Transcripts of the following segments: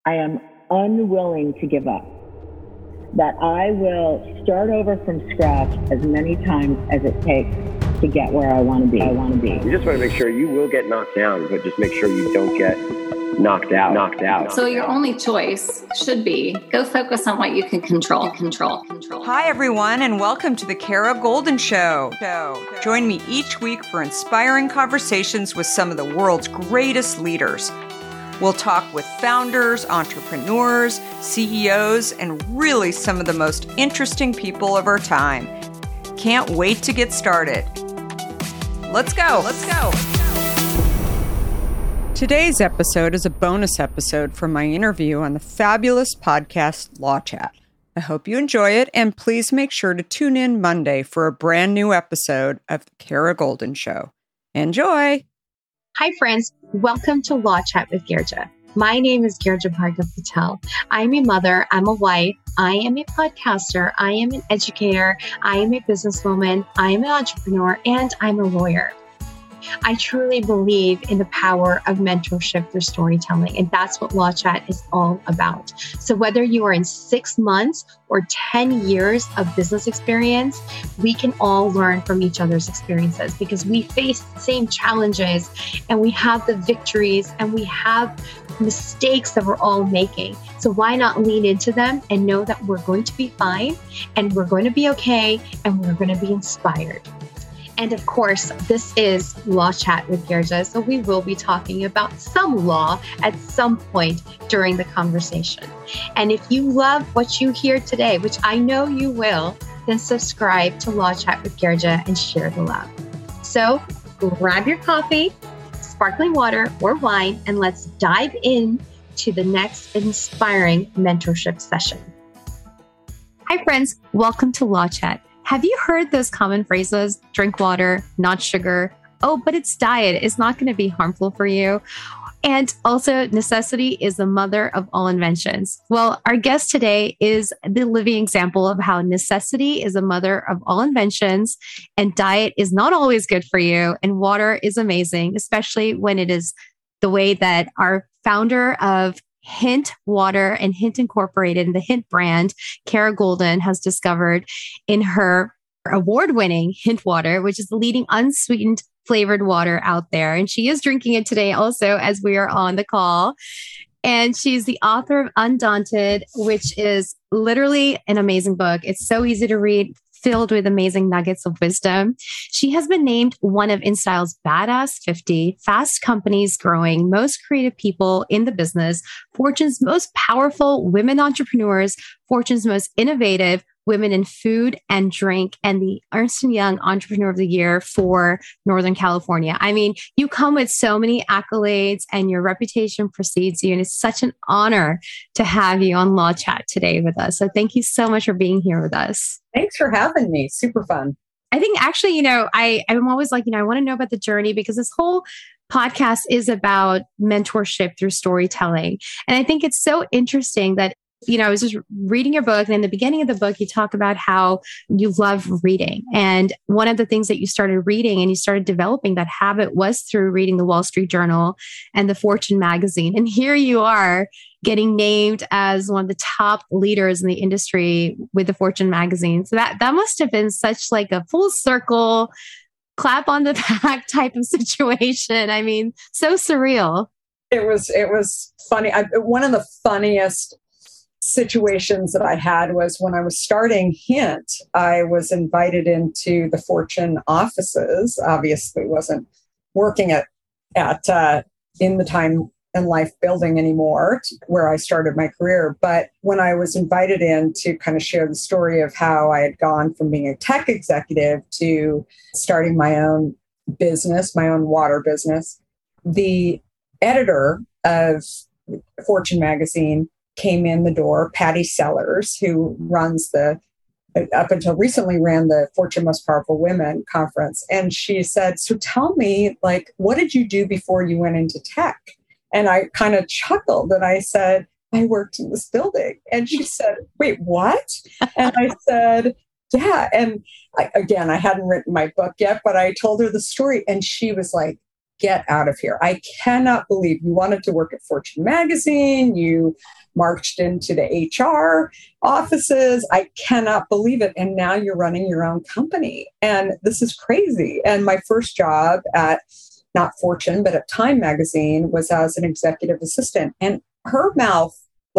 I am unwilling to give up, that I will start over from scratch as many times as it takes to get where I want to be. You just want to make sure you will get knocked down, but just make sure you don't get knocked out. So your only choice should be go focus on what you can control. Hi, everyone, and welcome to the Kara Goldin Show. Join me each week for inspiring conversations with some of the world's greatest leaders. We'll talk with founders, entrepreneurs, CEOs, and really some of the most interesting people of our time. Can't wait to get started. Let's go. Today's episode is a bonus episode from my interview on the fabulous podcast Law Chat. I hope you enjoy it, and please make sure to tune in Monday for a brand new episode of the Kara Goldin Show. Enjoy! Hi, friends. Welcome to Law Chat with Girja. My name is Girja Bhargav Patel. I'm a mother. I'm a wife. I am a podcaster. I am an educator. I am a businesswoman. I am an entrepreneur, and I'm a lawyer. I truly believe in the power of mentorship through storytelling, and that's what Law Chat is all about. So whether you are in 6 months or 10 years of business experience, we can all learn from each other's experiences because we face the same challenges and we have the victories and we have mistakes that we're all making. So why not lean into them and know that we're going to be fine and we're going to be okay and we're going to be inspired. And of course, this is Law Chat with Girja, so we will be talking about some law at some point during the conversation. And if you love what you hear today, which I know you will, then subscribe to Law Chat with Girja and share the love. So grab your coffee, sparkling water, or wine, and let's dive in to the next inspiring mentorship session. Hi, friends. Welcome to Law Chat. Have you heard those common phrases? Drink water, not sugar. Oh, but it's diet. It's not going to be harmful for you. And also, necessity is the mother of all inventions. Well, our guest today is the living example of how necessity is the mother of all inventions, and diet is not always good for you, and water is amazing, especially when it is the way that our founder of Hint Water and Hint Incorporated and the Hint brand, Kara Goldin, has discovered in her award-winning Hint Water, which is the leading unsweetened flavored water out there. And she is drinking it today also as we are on the call. And she's the author of Undaunted, which is literally an amazing book. It's so easy to read, filled with amazing nuggets of wisdom. She has been named one of InStyle's Badass 50, Fast Companies Growing, Most Creative People in the Business, Fortune's Most Powerful Women Entrepreneurs, Fortune's Most Innovative Women in Food and Drink, and the Ernst & Young Entrepreneur of the Year for Northern California. I mean, you come with so many accolades and your reputation precedes you, and it's such an honor to have you on Law Chat today with us. So thank you so much for being here with us. Thanks for having me. Super fun. I think actually, I'm always like, I want to know about the journey because this whole podcast is about mentorship through storytelling. And I think it's so interesting that I was just reading your book, and in the beginning of the book, you talk about how you love reading. And one of the things that you started reading and you started developing that habit was through reading the Wall Street Journal and the Fortune magazine. And here you are getting named as one of the top leaders in the industry with the Fortune magazine. So that must have been such like a full circle clap on the back type of situation. I mean, so surreal. It was funny. One of the funniest situations that I had was when I was starting Hint, I was invited into the Fortune offices. Obviously wasn't working at in the Time and Life building anymore, where I started my career. But when I was invited in to kind of share the story of how I had gone from being a tech executive to starting my own business, my own water business, the editor of Fortune magazine came in the door, Patty Sellers, who runs up until recently ran the Fortune Most Powerful Women conference. And she said, so tell me, what did you do before you went into tech? And I kind of chuckled and I said, I worked in this building. And she said, wait, what? And I said, yeah. And I hadn't written my book yet, but I told her the story. And she was like, get out of here. I cannot believe you wanted to work at Fortune magazine. You marched into the HR offices. I cannot believe it. And now you're running your own company. And this is crazy. And my first job at not Fortune, but at Time magazine was as an executive assistant. And her mouth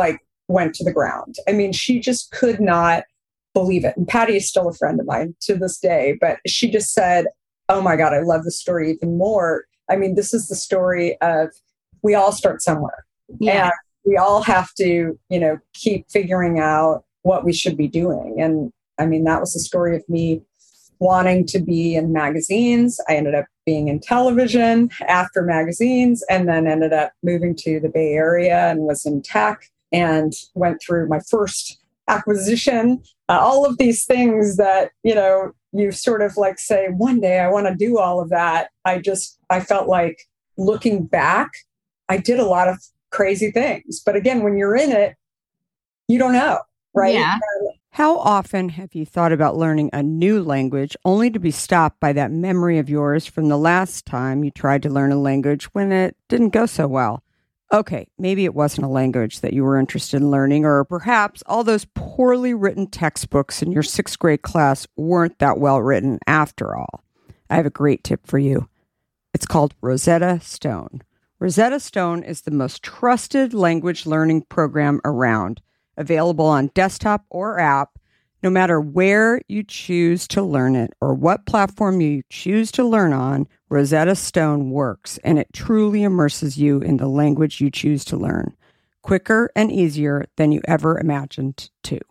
went to the ground. I mean, she just could not believe it. And Patty is still a friend of mine to this day, but she just said, oh my God, I love the story even more. I mean, this is the story of we all start somewhere. Yeah. And we all have to, keep figuring out what we should be doing. And I mean, that was the story of me wanting to be in magazines. I ended up being in television after magazines, and then ended up moving to the Bay Area and was in tech and went through my first acquisition. All of these things that, you sort of say, one day I want to do all of that. I felt like looking back, I did a lot of crazy things. But again, when you're in it, you don't know, right? Yeah. How often have you thought about learning a new language only to be stopped by that memory of yours from the last time you tried to learn a language when it didn't go so well? Okay, maybe it wasn't a language that you were interested in learning, or perhaps all those poorly written textbooks in your 6th grade class weren't that well written after all. I have a great tip for you. It's called Rosetta Stone. Rosetta Stone is the most trusted language learning program around, available on desktop or app, no matter where you choose to learn it or what platform you choose to learn on. Rosetta Stone works, and it truly immerses you in the language you choose to learn, quicker and easier than you ever imagined to.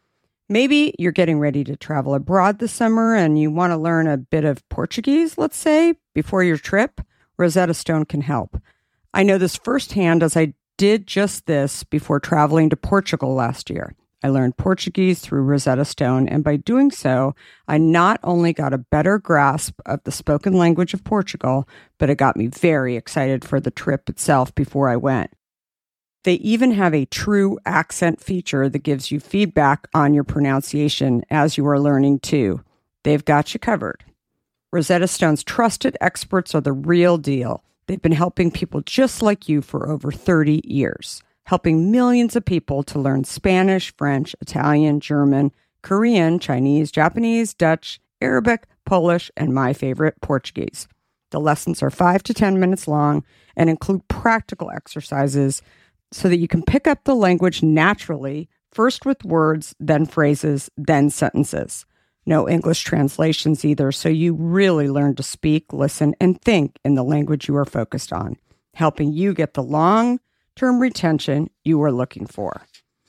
Maybe you're getting ready to travel abroad this summer and you want to learn a bit of Portuguese, let's say, before your trip. Rosetta Stone can help. I know this firsthand, as I did just this before traveling to Portugal last year. I learned Portuguese through Rosetta Stone, and by doing so, I not only got a better grasp of the spoken language of Portugal, but it got me very excited for the trip itself before I went. They even have a true accent feature that gives you feedback on your pronunciation as you are learning too. They've got you covered. Rosetta Stone's trusted experts are the real deal. They've been helping people just like you for over 30 years. Helping millions of people to learn Spanish, French, Italian, German, Korean, Chinese, Japanese, Dutch, Arabic, Polish, and my favorite, Portuguese. The lessons are 5 to 10 minutes long and include practical exercises so that you can pick up the language naturally, first with words, then phrases, then sentences. No English translations either, so you really learn to speak, listen, and think in the language you are focused on, helping you get the long-term retention you are looking for.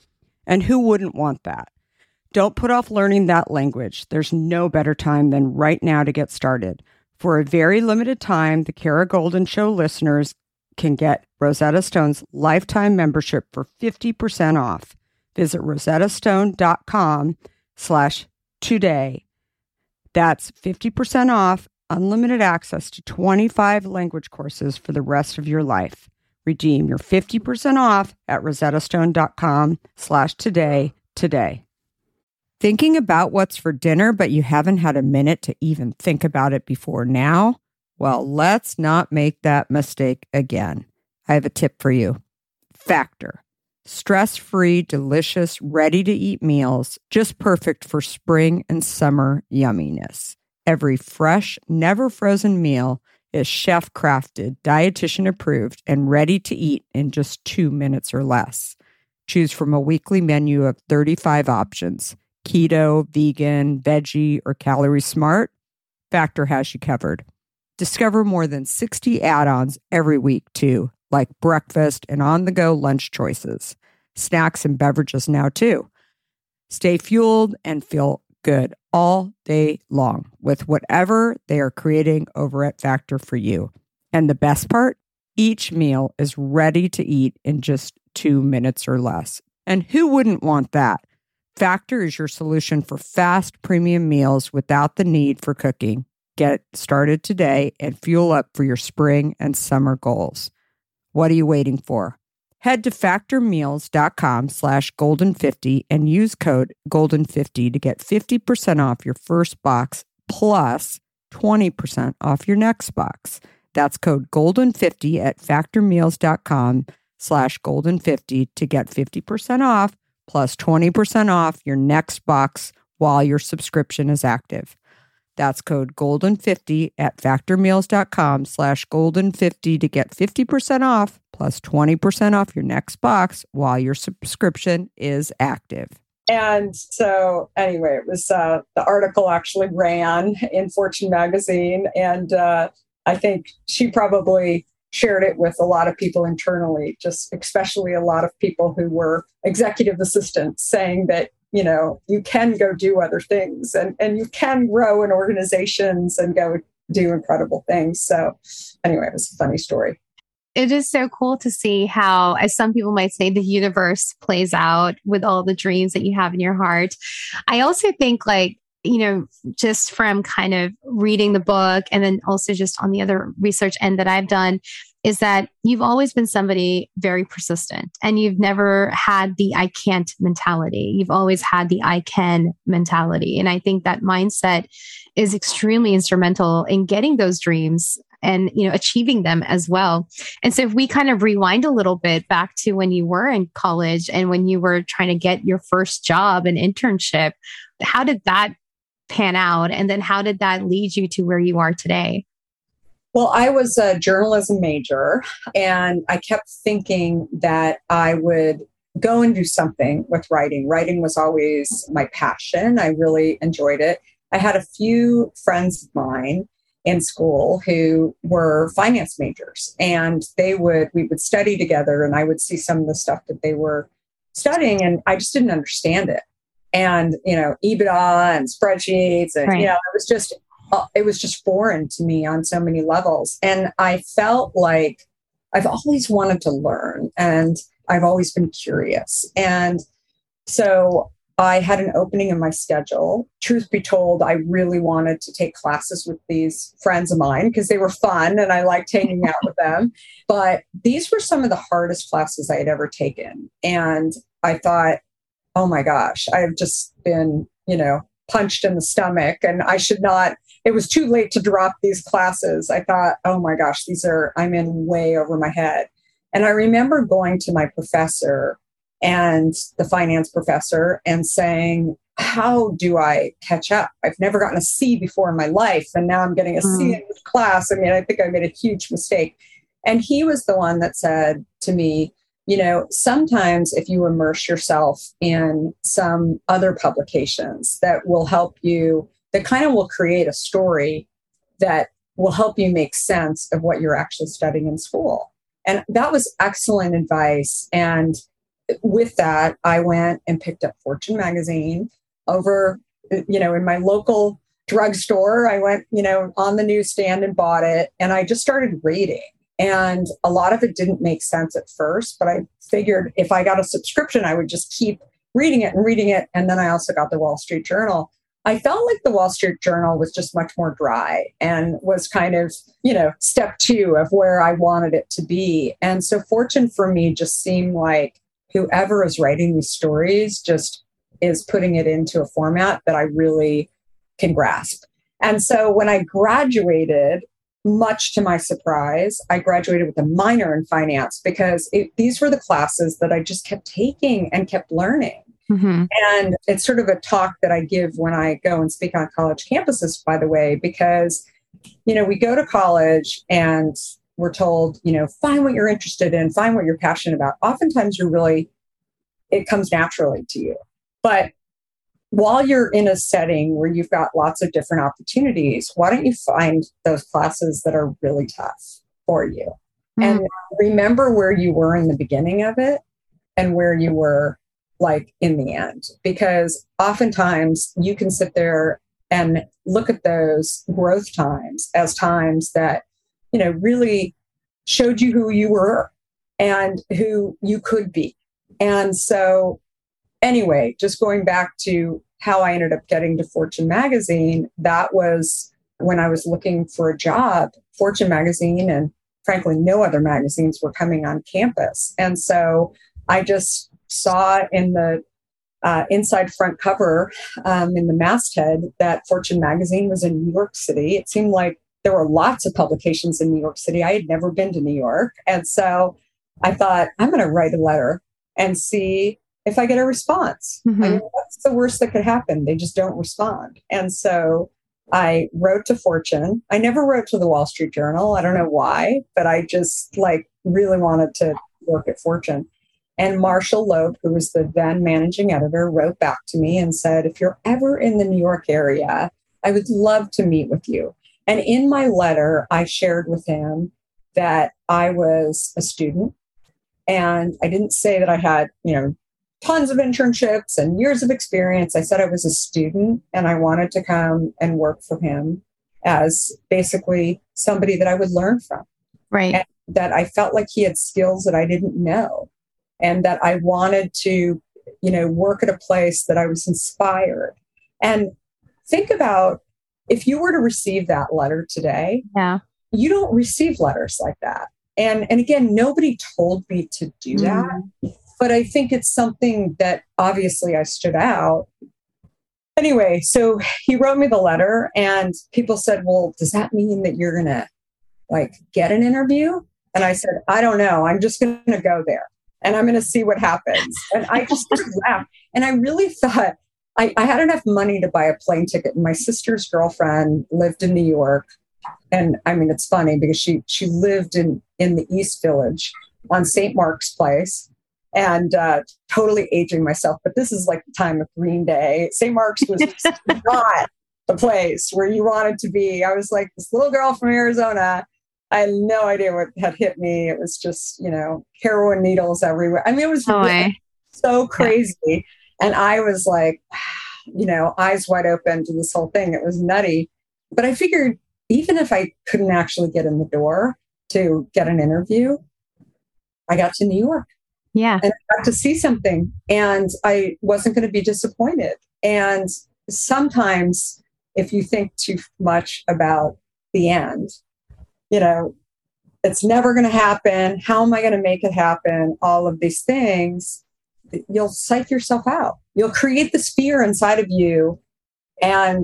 And who wouldn't want that? Don't put off learning that language. There's no better time than right now to get started. For a very limited time, the Kara Goldin Show listeners can get Rosetta Stone's lifetime membership for 50% off. Visit rosettastone.com/today. That's 50% off, unlimited access to 25 language courses for the rest of your life. Redeem your 50% off at rosettastone.com/today today. Thinking about what's for dinner, but you haven't had a minute to even think about it before now? Well, let's not make that mistake again. I have a tip for you. Factor. Stress-free, delicious, ready-to-eat meals, just perfect for spring and summer yumminess. Every fresh, never-frozen meal is chef-crafted, dietitian-approved, and ready to eat in just 2 minutes or less. Choose from a weekly menu of 35 options. Keto, vegan, veggie, or calorie smart, Factor has you covered. Discover more than 60 add-ons every week too, like breakfast and on-the-go lunch choices, snacks and beverages now too. Stay fueled and feel good all day long with whatever they are creating over at Factor for you. And the best part, each meal is ready to eat in just 2 minutes or less. And who wouldn't want that? Factor is your solution for fast premium meals without the need for cooking. Get started today and fuel up for your spring and summer goals. What are you waiting for? Head to factormeals.com/golden50 and use code golden50 to get 50% off your first box plus 20% off your next box. That's code GOLDEN50 at factormeals.com/golden50 to get 50% off plus 20% off your next box while your subscription is active. That's code GOLDEN50 at factormeals.com/golden50 to get 50% off plus 20% off your next box while your subscription is active. And so anyway, it was the article actually ran in Fortune magazine. And I think she probably shared it with a lot of people internally, just especially a lot of people who were executive assistants saying that, you know, you can go do other things and you can grow in organizations and go do incredible things. So anyway, it was a funny story. It is so cool to see how, as some people might say, the universe plays out with all the dreams that you have in your heart. I also think, like, you know, just from kind of reading the book and then also just on the other research end that I've done, is that you've always been somebody very persistent and you've never had the I can't mentality. You've always had the I can mentality. And I think that mindset is extremely instrumental in getting those dreams and, you know, achieving them as well. And so if we kind of rewind a little bit back to when you were in college and when you were trying to get your first job and internship, how did that pan out? And then how did that lead you to where you are today? Well, I was a journalism major and I kept thinking that I would go and do something with writing. Writing was always my passion. I really enjoyed it. I had a few friends of mine in school who were finance majors and we would study together and I would see some of the stuff that they were studying and I just didn't understand it. And, you know, EBITDA and spreadsheets and, you know, it was just foreign to me on so many levels. And I felt like I've always wanted to learn and I've always been curious. And so I had an opening in my schedule. Truth be told, I really wanted to take classes with these friends of mine because they were fun and I liked hanging out with them. But these were some of the hardest classes I had ever taken. And I thought, oh my gosh, I've just been, you know, punched in the stomach and I should not, it was too late to drop these classes. I thought, oh my gosh, I'm in way over my head. And I remember going to my professor and the finance professor and saying, how do I catch up? I've never gotten a C before in my life. And now I'm getting a C in this class. I mean, I think I made a huge mistake. And he was the one that said to me, you know, sometimes if you immerse yourself in some other publications that will help you, that kind of will create a story that will help you make sense of what you're actually studying in school. And that was excellent advice. And with that, I went and picked up Fortune magazine over, you know, in my local drugstore. I went, you know, on the newsstand and bought it. And I just started reading. And a lot of it didn't make sense at first, but I figured if I got a subscription, I would just keep reading it and reading it. And then I also got the Wall Street Journal. I felt like the Wall Street Journal was just much more dry and was kind of, you know, step 2 of where I wanted it to be. And so Fortune for me just seemed like whoever is writing these stories just is putting it into a format that I really can grasp. And so when I graduated, much to my surprise, I graduated with a minor in finance because these were the classes that I just kept taking and kept learning. Mm-hmm. And it's sort of a talk that I give when I go and speak on college campuses, by the way, because, you know, we go to college and we're told, you know, find what you're interested in, find what you're passionate about. Oftentimes it comes naturally to you. But while you're in a setting where you've got lots of different opportunities, why don't you find those classes that are really tough for you? Mm-hmm. And remember where you were in the beginning of it and where you were like in the end, because oftentimes you can sit there and look at those growth times as times that, you know, really showed you who you were and who you could be. And so anyway, just going back to how I ended up getting to Fortune magazine, that was when I was looking for a job. Fortune magazine and frankly, no other magazines were coming on campus. And so I just saw in the inside front cover in the masthead that Fortune magazine was in New York City. It seemed like there were lots of publications in New York City. I had never been to New York. And so I thought, I'm going to write a letter and see if I get a response. Mm-hmm. I mean, what's the worst that could happen? They just don't respond. And so I wrote to Fortune. I never wrote to the Wall Street Journal. I don't know why, but I just really wanted to work at Fortune. And Marshall Loeb, who was the then managing editor, wrote back to me and said, if you're ever in the New York area, I would love to meet with you. And in my letter, I shared with him that I was a student. And I didn't say that I had, tons of internships and years of experience. I said I was a student and I wanted to come and work for him as basically somebody that I would learn from. Right. And that I felt like he had skills that I didn't know. And that I wanted to, work at a place that I was inspired. And think about if you were to receive that letter today, you don't receive letters like that. And again, nobody told me to do that. But I think it's something that obviously I stood out. Anyway, so he wrote me the letter and people said, well, does that mean that you're going to get an interview? And I said, I don't know. I'm just going to go there and I'm going to see what happens. And I just sort of laughed. And I really thought I had enough money to buy a plane ticket. And my sister's girlfriend lived in New York. And I mean, it's funny because she lived in the East Village on St. Mark's Place. And totally aging myself, but this is like the time of Green Day. St. Mark's was not the place where you wanted to be. I was like this little girl from Arizona. I had no idea what had hit me. It was just, heroin needles everywhere. I mean, it was really so crazy. Yeah. And I was like, eyes wide open to this whole thing. It was nutty. But I figured even if I couldn't actually get in the door to get an interview, I got to New York. Yeah. And I got to see something and I wasn't going to be disappointed. And sometimes if you think too much about the end, it's never going to happen. How am I going to make it happen? All of these things, you'll psych yourself out. You'll create this fear inside of you. And,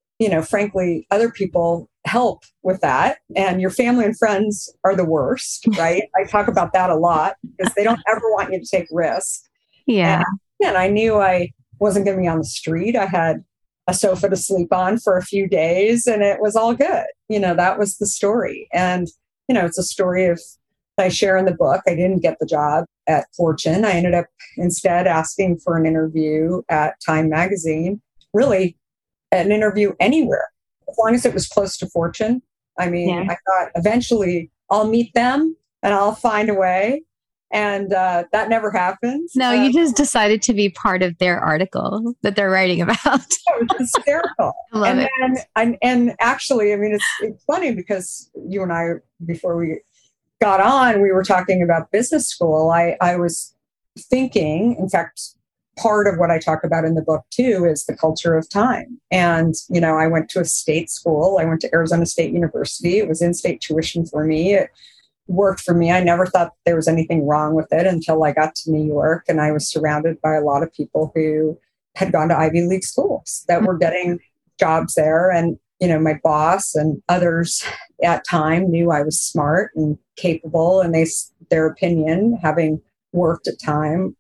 frankly, other people help with that. And your family and friends are the worst, right? I talk about that a lot because they don't ever want you to take risks. Yeah. And I knew I wasn't going to be on the street. I had a sofa to sleep on for a few days and it was all good. That was the story. And, it's a story that I share in the book. I didn't get the job at Fortune. I ended up instead asking for an interview at Time Magazine, really an interview anywhere. As long as it was close to Fortune. I mean, I thought eventually I'll meet them and I'll find a way. And that never happened. No, you just decided to be part of their article that they're writing about. It was hysterical. I love it. And actually, I mean, it's funny because you and I, before we got on, we were talking about business school. I was thinking, in fact, part of what I talk about in the book too is the culture of time. And, I went to a state school. I went to Arizona State University. It was in-state tuition for me. It worked for me. I never thought there was anything wrong with it until I got to New York and I was surrounded by a lot of people who had gone to Ivy League schools that were getting jobs there. And, my boss and others at Time knew I was smart and capable, and their opinion, having worked at Time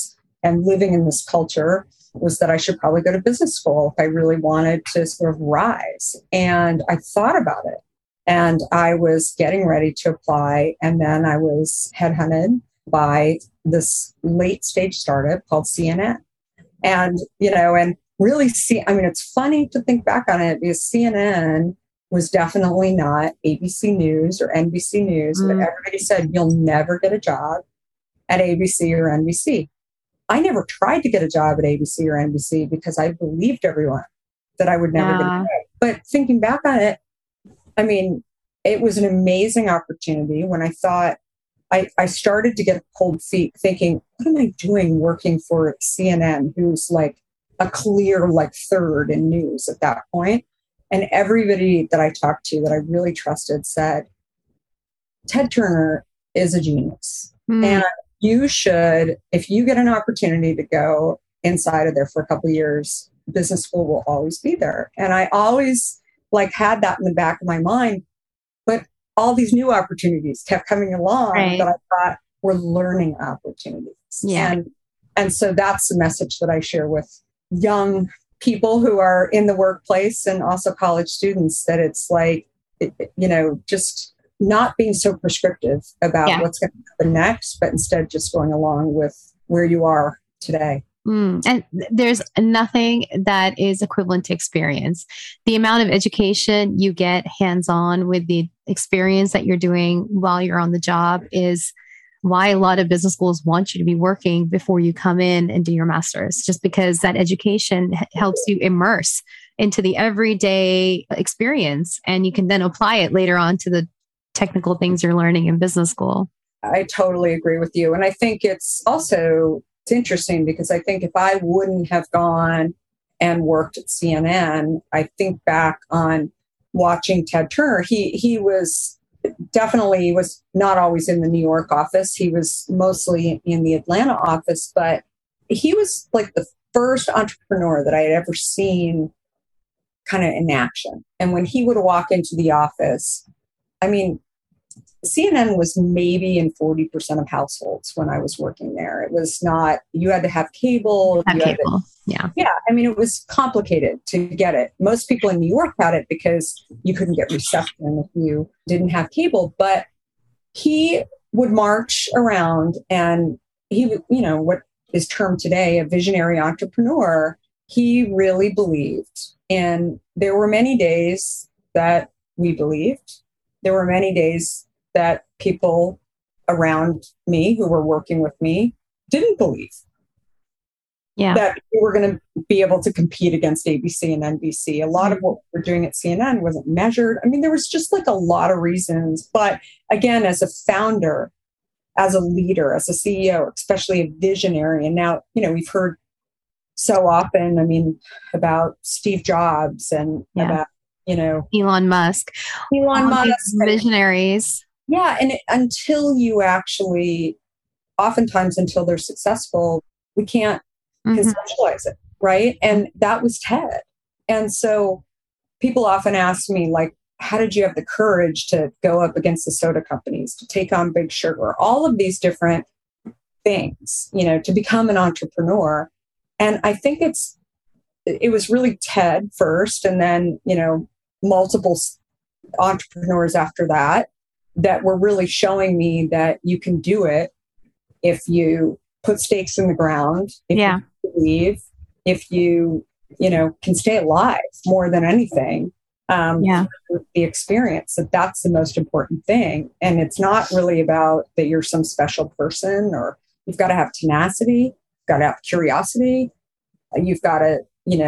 and living in this culture, was that I should probably go to business school if I really wanted to sort of rise. And I thought about it and I was getting ready to apply. And then I was headhunted by this late stage startup called CNN. And, and really it's funny to think back on it because CNN was definitely not ABC News or NBC News, but everybody said, you'll never get a job at ABC or NBC. I never tried to get a job at ABC or NBC because I believed everyone that I would never get a job. But thinking back on it, I mean, it was an amazing opportunity when I thought I started to get cold feet thinking, what am I doing working for CNN, who's like a clear third in news at that point? And everybody that I talked to that I really trusted said, Ted Turner is a genius. And you should, if you get an opportunity to go inside of there for a couple of years, business school will always be there. And I always had that in the back of my mind. But all these new opportunities kept coming along Right. that I thought were learning opportunities. Yeah. And so that's the message that I share with young people who are in the workplace and also college students, that it's like, just not being so prescriptive about what's going to happen next, but instead just going along with where you are today. And there's nothing that is equivalent to experience. The amount of education you get hands-on with the experience that you're doing while you're on the job is why a lot of business schools want you to be working before you come in and do your master's, just because that education helps you immerse into the everyday experience, and you can then apply it later on to the technical things you're learning in business school. I totally agree with you. And I think it's interesting because I think if I wouldn't have gone and worked at CNN, I think back on watching Ted Turner. He was not always in the New York office. He was mostly in the Atlanta office, but he was like the first entrepreneur that I had ever seen kind of in action. And when he would walk into the office, I mean, CNN was maybe in 40% of households when I was working there. It was not, you had to have cable. Yeah. I mean, it was complicated to get it. Most people in New York had it because you couldn't get reception if you didn't have cable. But he would march around, and he would, what is termed today a visionary entrepreneur. He really believed. And there were many days that we believed. There were many days that people around me who were working with me didn't believe that we were going to be able to compete against ABC and NBC. A lot of what we're doing at CNN wasn't measured. I mean, there was just like a lot of reasons. But again, as a founder, as a leader, as a CEO, especially a visionary, and now, we've heard so often, about Steve Jobs and about, Elon Musk, visionaries. Yeah. And until you actually, oftentimes until they're successful, we can't conceptualize it. Right. And that was Ted. And so people often ask me, like, how did you have the courage to go up against the soda companies, to take on Big Sugar, all of these different things, to become an entrepreneur? And I think it was really Ted first, and then, multiple entrepreneurs after that were really showing me that you can do it if you put stakes in the ground, if you believe, if you, can stay alive more than anything. The experience, that's the most important thing. And it's not really about that you're some special person, or you've got to have tenacity, you've got to have curiosity. You've got to,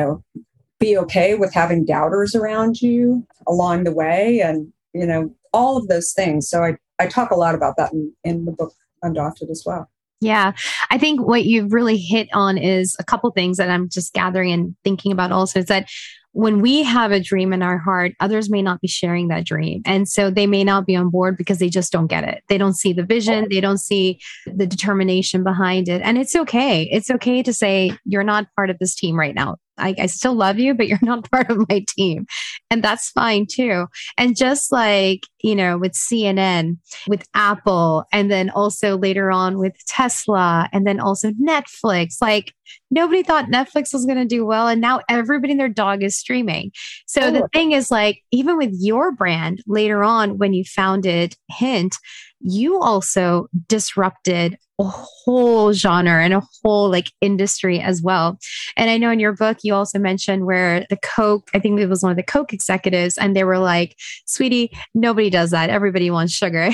be okay with having doubters around you along the way, and, all of those things. So I talk a lot about that in the book Undaunted as well. Yeah. I think what you've really hit on is a couple things that I'm just gathering and thinking about also, is that when we have a dream in our heart, others may not be sharing that dream. And so they may not be on board because they just don't get it. They don't see the vision. They don't see the determination behind it. And it's okay. It's okay to say, you're not part of this team right now. I still love you, but you're not part of my team. And that's fine too. And just like, with CNN, with Apple, and then also later on with Tesla, and then also Netflix, like nobody thought Netflix was going to do well. And now everybody and their dog is streaming. So the thing is, like, even with your brand later on, when you founded Hint, you also disrupted a whole genre and a whole industry as well. And I know in your book, you also mentioned where the Coke, I think it was one of the Coke executives, and they were like, sweetie, nobody does that. Everybody wants sugar.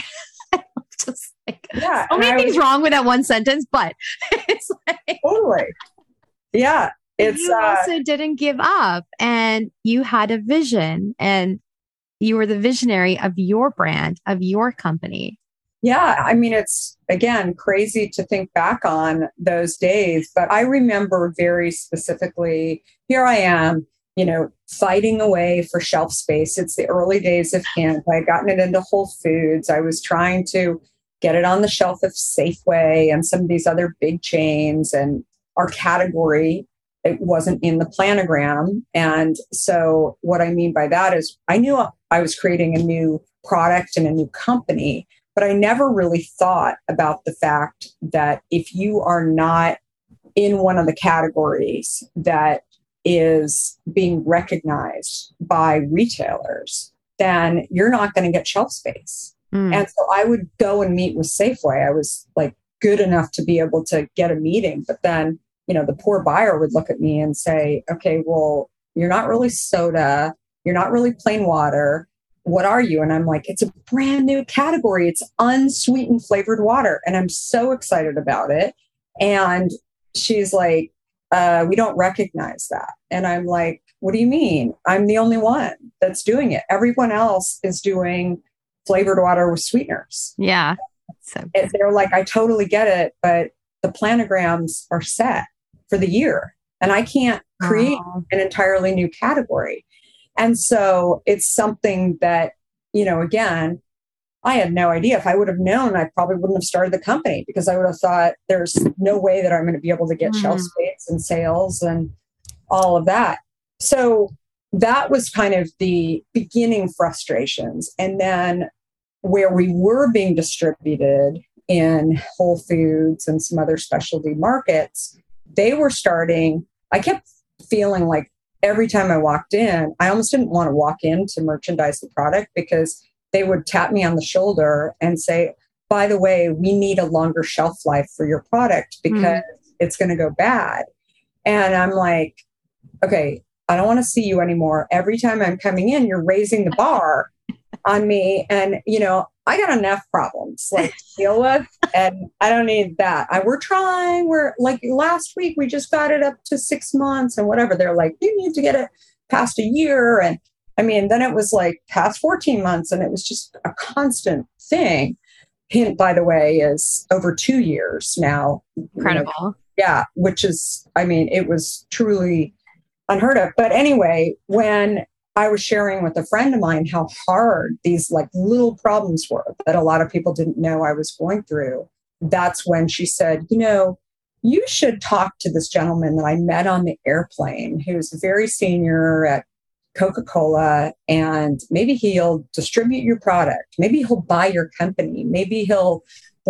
Just so many things wrong with that one sentence, but it's totally. Yeah. You also didn't give up, and you had a vision, and you were the visionary of your brand, of your company. Yeah. It's, again, crazy to think back on those days, but I remember very specifically, here I am, fighting away for shelf space. It's the early days of Hint. I had gotten it into Whole Foods. I was trying to get it on the shelf of Safeway and some of these other big chains, and our category, it wasn't in the planogram. And so what I mean by that is I knew I was creating a new product and a new company. But I never really thought about the fact that if you are not in one of the categories that is being recognized by retailers, then you're not going to get shelf space. And so I would go and meet with Safeway. I was like good enough to be able to get a meeting. But then, the poor buyer would look at me and say, okay, well, you're not really soda. You're not really plain water. What are you? And I'm like, it's a brand new category. It's unsweetened flavored water. And I'm so excited about it. And she's like, we don't recognize that. And I'm like, what do you mean? I'm the only one that's doing it. Everyone else is doing flavored water with sweeteners. Yeah. So they're like, I totally get it, but the planograms are set for the year and I can't create an entirely new category. And so it's something that, again, I had no idea. If I would have known, I probably wouldn't have started the company because I would have thought there's no way that I'm going to be able to get shelf space and sales and all of that. So that was kind of the beginning frustrations. And then where we were being distributed in Whole Foods and some other specialty markets, they were starting, I kept feeling like every time I walked in, I almost didn't want to walk in to merchandise the product because they would tap me on the shoulder and say, by the way, we need a longer shelf life for your product because it's going to go bad. And I'm like, okay, I don't want to see you anymore. Every time I'm coming in, you're raising the bar on me. And, I got enough problems like to deal with, and I don't need that. We're trying. We're like last week, we just got it up to 6 months and whatever. They're like, you need to get it past a year. And then it was like past 14 months and it was just a constant thing. Hint, by the way, is over 2 years now. Incredible. Yeah. Which is, it was truly unheard of. But anyway, when I was sharing with a friend of mine how hard these like little problems were that a lot of people didn't know I was going through, that's when she said, you should talk to this gentleman that I met on the airplane who's very senior at Coca-Cola, and maybe he'll distribute your product. Maybe he'll buy your company. Maybe he'll,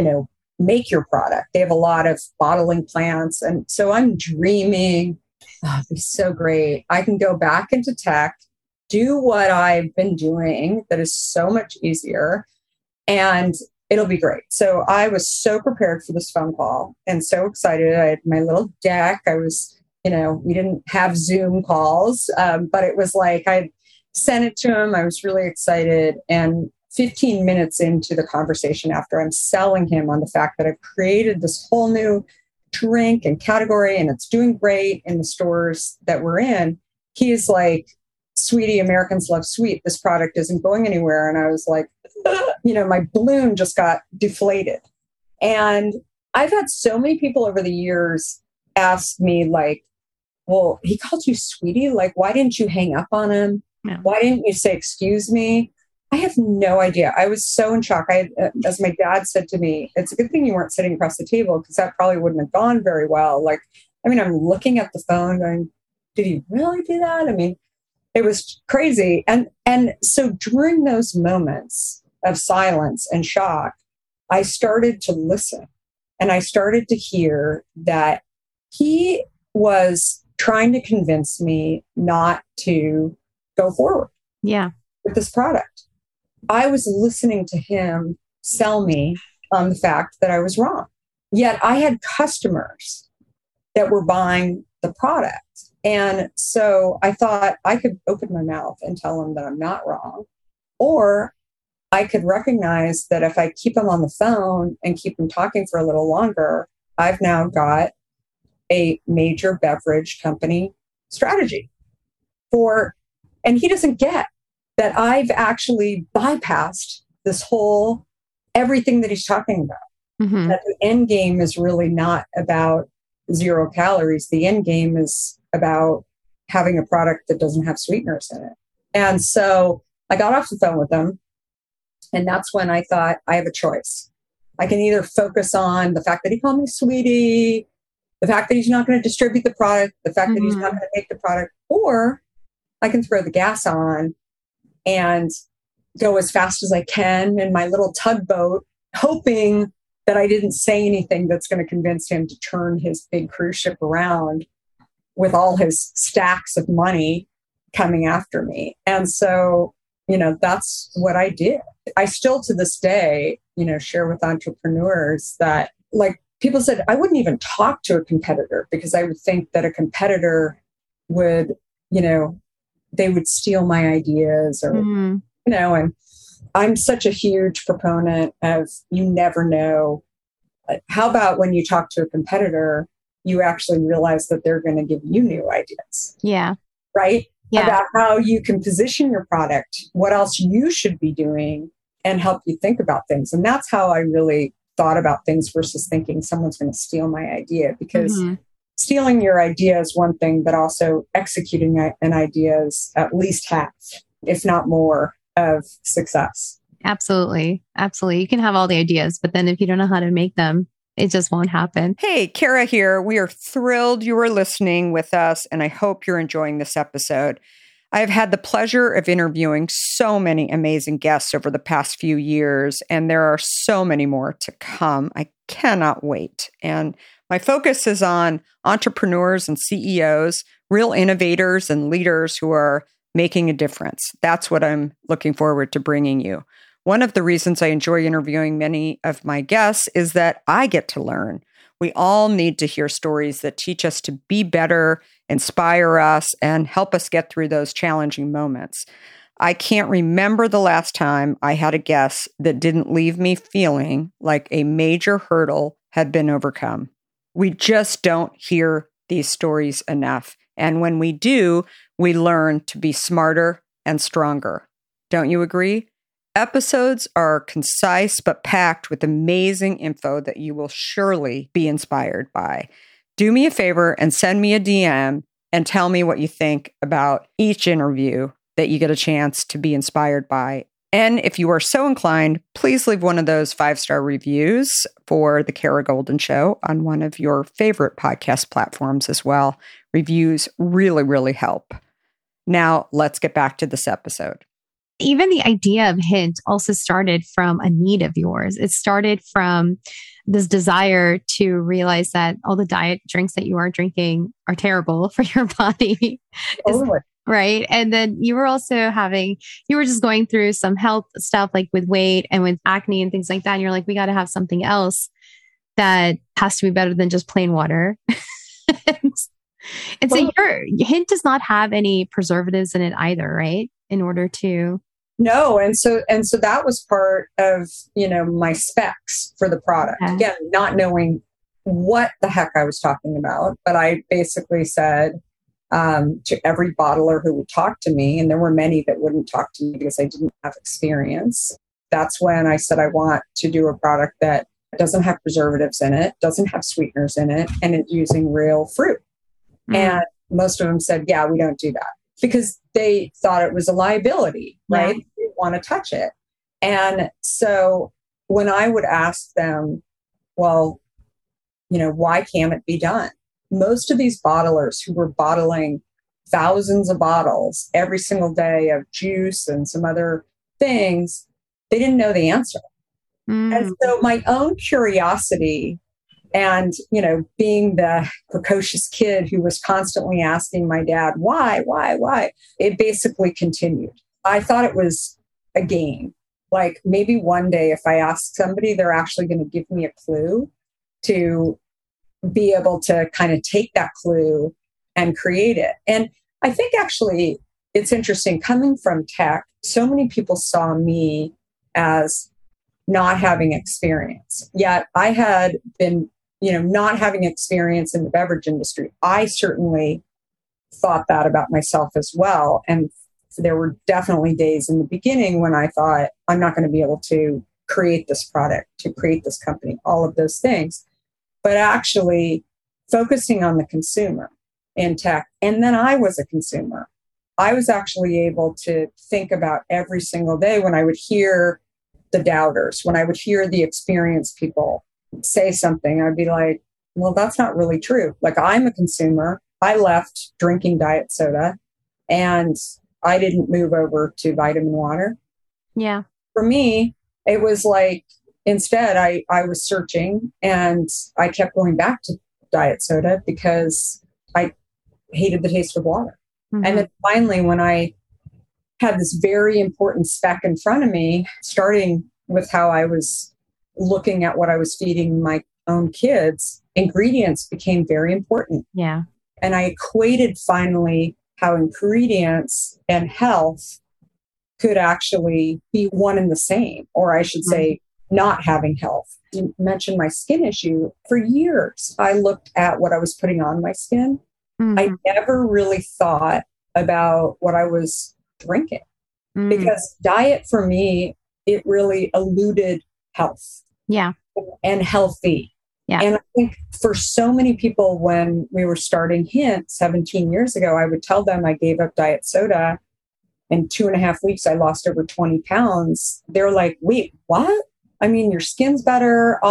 make your product. They have a lot of bottling plants. And so I'm dreaming, it'd be so great. I can go back into tech, do what I've been doing that is so much easier, and it'll be great. So I was so prepared for this phone call and so excited. I had my little deck. I was, we didn't have Zoom calls, but it was like I sent it to him. I was really excited. And 15 minutes into the conversation, after I'm selling him on the fact that I've created this whole new drink and category and it's doing great in the stores that we're in, he's like, sweetie, Americans love sweet. This product isn't going anywhere. And I was like, my balloon just got deflated. And I've had so many people over the years ask me like, well, he called you sweetie. Like, why didn't you hang up on him? Yeah. Why didn't you say, excuse me? I have no idea. I was so in shock. As my dad said to me, it's a good thing you weren't sitting across the table because that probably wouldn't have gone very well. Like, I'm looking at the phone going, did he really do that? It was crazy. And so during those moments of silence and shock, I started to listen and I started to hear that he was trying to convince me not to go forward with this product. I was listening to him sell me on the fact that I was wrong. Yet I had customers that were buying the product. And so I thought I could open my mouth and tell him that I'm not wrong, or I could recognize that if I keep him on the phone and keep him talking for a little longer, I've now got a major beverage company strategy and he doesn't get that I've actually bypassed this whole, everything that he's talking about. Mm-hmm. That the end game is really not about 0 calories. The end game is about having a product that doesn't have sweeteners in it. And so I got off the phone with him. And that's when I thought, I have a choice. I can either focus on the fact that he called me sweetie, the fact that he's not going to distribute the product, the fact that he's not going to make the product, or I can throw the gas on and go as fast as I can in my little tugboat, hoping that I didn't say anything that's going to convince him to turn his big cruise ship around with all his stacks of money coming after me. And so, that's what I did. I still to this day, share with entrepreneurs that, like, people said I wouldn't even talk to a competitor because I would think that a competitor would, they would steal my ideas or, and I'm such a huge proponent of you never know. How about when you talk to a competitor, you actually realize that they're going to give you new ideas. Yeah. Right? Yeah. About how you can position your product, what else you should be doing, and help you think about things. And that's how I really thought about things versus thinking someone's going to steal my idea, because stealing your idea is one thing, but also executing an idea is at least half, if not more, of success. Absolutely. Absolutely. You can have all the ideas, but then if you don't know how to make them, it just won't happen. Hey, Kara here. We are thrilled you are listening with us, and I hope you're enjoying this episode. I've had the pleasure of interviewing so many amazing guests over the past few years, and there are so many more to come. I cannot wait. And my focus is on entrepreneurs and CEOs, real innovators and leaders who are making a difference. That's what I'm looking forward to bringing you. One of the reasons I enjoy interviewing many of my guests is that I get to learn. We all need to hear stories that teach us to be better, inspire us, and help us get through those challenging moments. I can't remember the last time I had a guest that didn't leave me feeling like a major hurdle had been overcome. We just don't hear these stories enough. And when we do, we learn to be smarter and stronger. Don't you agree? Episodes are concise but packed with amazing info that you will surely be inspired by. Do me a favor and send me a DM and tell me what you think about each interview that you get a chance to be inspired by. And if you are so inclined, please leave one of those 5-star reviews for The Kara Goldin Show on one of your favorite podcast platforms as well. Reviews really, really help. Now, let's get back to this episode. Even the idea of Hint also started from a need of yours. It started from this desire to realize that all the diet drinks that you are drinking are terrible for your body. Right. And then you were also you were just going through some health stuff like with weight and with acne and things like that. And you're like, we got to have something else that has to be better than just plain water. And so your Hint does not have any preservatives in it either, right? In order to... No. And so that was part of, my specs for the product. Okay. Again, not knowing what the heck I was talking about, but I basically said to every bottler who would talk to me, and there were many that wouldn't talk to me because I didn't have experience. That's when I said, I want to do a product that doesn't have preservatives in it, doesn't have sweeteners in it, and it's using real fruit. And most of them said, yeah, we don't do that, because they thought it was a liability, right? They didn't want to touch it. And so when I would ask them, well, why can't it be done? Most of these bottlers who were bottling thousands of bottles every single day of juice and some other things, they didn't know the answer. And so my own curiosity and, being the precocious kid who was constantly asking my dad, why, it basically continued. I thought it was a game. Like maybe one day if I ask somebody, they're actually going to give me a clue to be able to kind of take that clue and create it. And I think actually it's interesting coming from tech. So many people saw me as not having experience. Yet I had been, not having experience in the beverage industry. I certainly thought that about myself as well. And there were definitely days in the beginning when I thought, I'm not going to be able to create this product, to create this company, all of those things. But actually focusing on the consumer in tech. And then I was a consumer. I was actually able to think about every single day when I would hear the doubters, when I would hear the experienced people say something, I'd be like, well, that's not really true. Like I'm a consumer. I left drinking diet soda and I didn't move over to vitamin water. Yeah. For me, it was like, instead, I was searching and I kept going back to diet soda because I hated the taste of water. Mm-hmm. And then finally, when I had this very important spec in front of me, starting with how I was looking at what I was feeding my own kids, ingredients became very important. Yeah. And I equated finally how ingredients and health could actually be one and the same, or I should say, not having health. You mentioned my skin issue. For years, I looked at what I was putting on my skin. Mm-hmm. I never really thought about what I was drinking because diet for me, it really eluded health. Yeah. And healthy. Yeah. And I think for so many people, when we were starting Hint 17 years ago, I would tell them I gave up diet soda. In 2.5 weeks, I lost over 20 pounds. They're like, wait, what? I mean, your skin's better.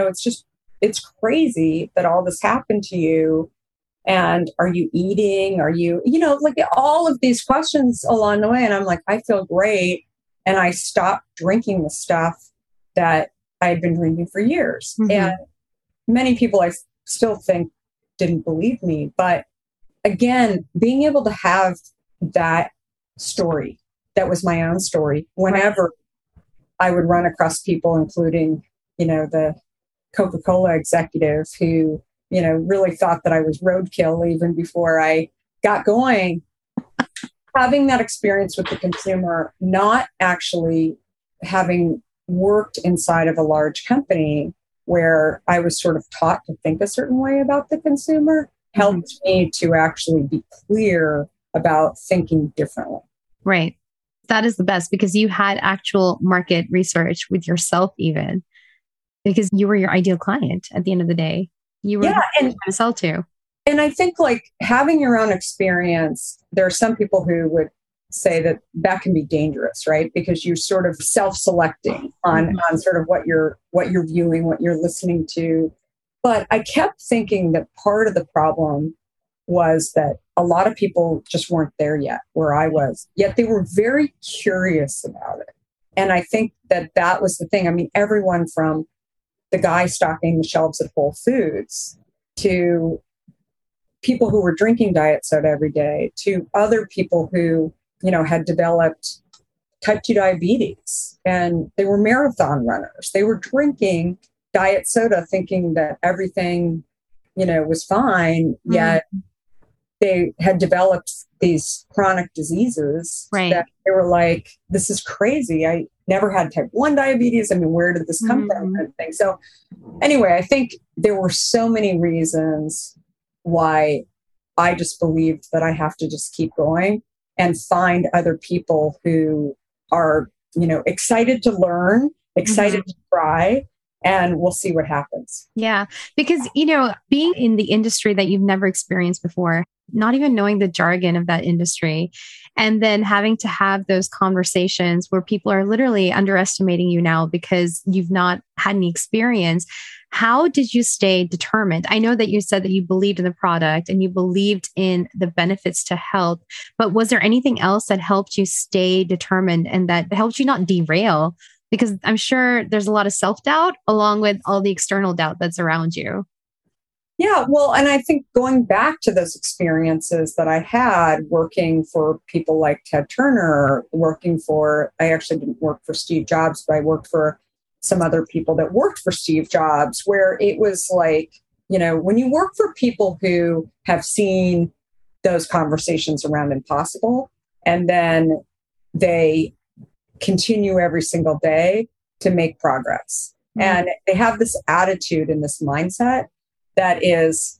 It's crazy that all this happened to you. And are you eating? Are you, like all of these questions along the way. And I'm like, I feel great. And I stopped drinking the stuff that I had been drinking for years. Mm-hmm. And many people I still think didn't believe me. But again, being able to have that story, that was my own story, whenever I would run across people, including, the Coca-Cola executive who, really thought that I was roadkill even before I got going. Having that experience with the consumer, not actually having worked inside of a large company where I was sort of taught to think a certain way about the consumer, helped me to actually be clear about thinking differently. Right. That is the best because you had actual market research with yourself, even because you were your ideal client at the end of the day. You were trying to sell to. And I think like having your own experience, there are some people who would say that can be dangerous, right? Because you're sort of self-selecting on sort of what you're viewing, what you're listening to. But I kept thinking that part of the problem was that a lot of people just weren't there yet where I was, yet they were very curious about it. And I think that was the thing. I mean, everyone from the guy stocking the shelves at Whole Foods to people who were drinking diet soda every day to other people who, had developed type 2 diabetes and they were marathon runners. They were drinking diet soda thinking that everything, was fine, yet they had developed these chronic diseases that they were like, this is crazy. I never had type 1 diabetes. I mean, where did this come from? Kind of thing. So anyway, I think there were so many reasons why I just believed that I have to just keep going and find other people who are, excited to learn, excited to try, and we'll see what happens. Yeah. Because, being in the industry that you've never experienced before, not even knowing the jargon of that industry, and then having to have those conversations where people are literally underestimating you now because you've not had any experience. How did you stay determined? I know that you said that you believed in the product and you believed in the benefits to health, but was there anything else that helped you stay determined and that helped you not derail? Because I'm sure there's a lot of self-doubt along with all the external doubt that's around you. Yeah, well, and I think going back to those experiences that I had working for people like Ted Turner, I actually didn't work for Steve Jobs, but I worked for some other people that worked for Steve Jobs, where it was like, when you work for people who have seen those conversations around impossible, and then they continue every single day to make progress. And they have this attitude and this mindset that is,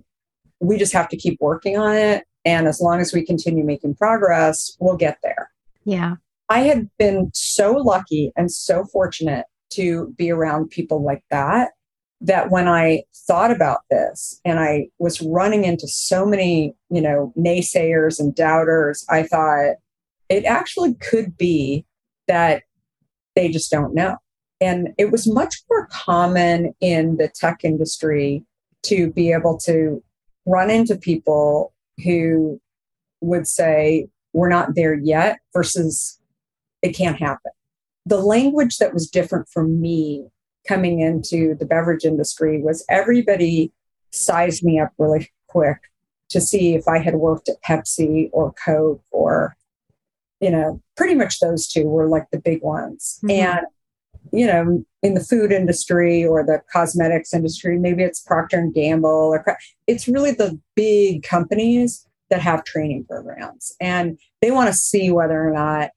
we just have to keep working on it. And as long as we continue making progress, we'll get there. Yeah. I had been so lucky and so fortunate to be around people like that when I thought about this and I was running into so many, naysayers and doubters, I thought it actually could be that they just don't know. And it was much more common in the tech industry to be able to run into people who would say, we're not there yet versus it can't happen. the language that was different from me coming into the beverage industry was everybody sized me up really quick to see if I had worked at Pepsi or Coke or, pretty much those two were like the big ones. And, in the food industry or the cosmetics industry, maybe it's Procter and Gamble or it's really the big companies that have training programs, and they want to see whether or not,